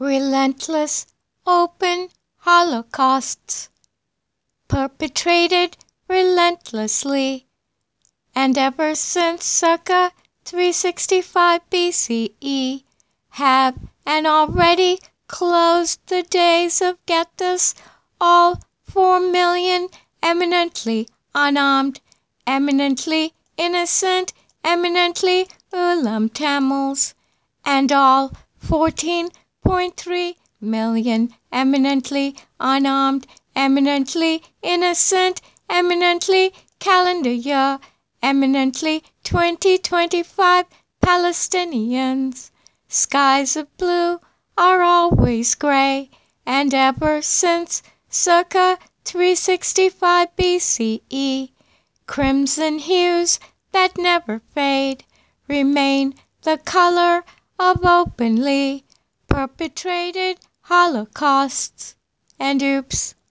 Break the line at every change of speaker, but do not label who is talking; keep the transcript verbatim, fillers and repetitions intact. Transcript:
relentless, open holocausts perpetrated relentlessly, and ever since circa three sixty-five B C E have and already closed the days of, get this, all four million eminently unarmed, eminently innocent, eminently Ulam Tamils, and all fourteen point three million eminently unarmed, eminently innocent, eminently calendar year, eminently twenty twenty-five Palestinians. Skies of blue are always gray, and ever since circa three sixty-five B C E, crimson hues that never fade remain the color of openly perpetrated holocausts. And oops,